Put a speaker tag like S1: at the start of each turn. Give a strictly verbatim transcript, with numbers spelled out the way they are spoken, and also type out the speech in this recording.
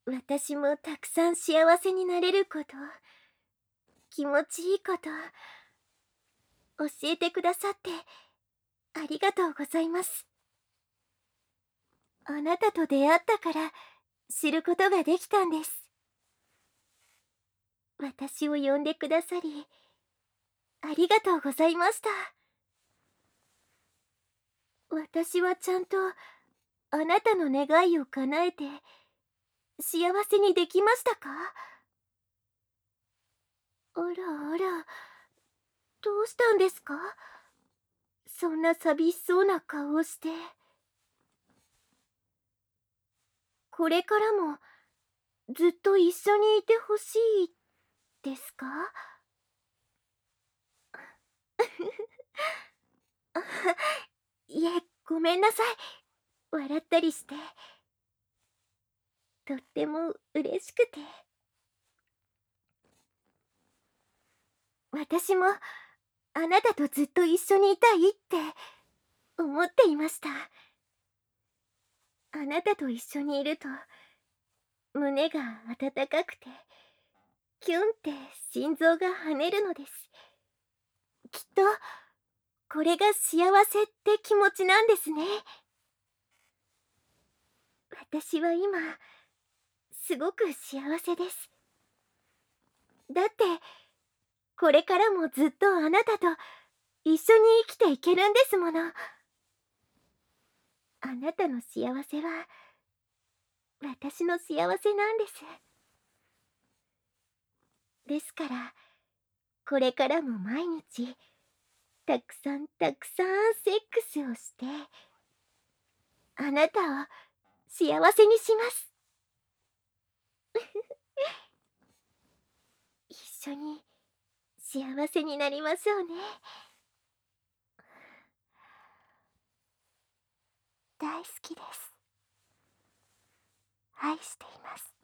S1: 私もたくさん幸せになれること、気持ちいいこと、教えてくださってありがとうございます。あなたと出会ったから知ることができたんです。私を呼んでくださり、ありがとうございました。私はちゃんとあなたの願いを叶えて幸せにできましたか？あらあら、どうしたんですか？そんな寂しそうな顔をして。これからもずっと一緒にいてほしいですか？いえ、ごめんなさい。笑ったりして。とっても嬉しくて。私もあなたとずっと一緒にいたいって思っていました。あなたと一緒にいると胸が温かくて、キュンって心臓が跳ねるのです。きっとこれが幸せって気持ちなんですね。私は今すごく幸せです。だってこれからもずっとあなたと一緒に生きていけるんですもの。あなたの幸せは私の幸せなんです。ですからこれからも毎日たくさんたくさんセックスをしてあなたを幸せにします。一緒に幸せになりましょうね。大好きです。愛しています。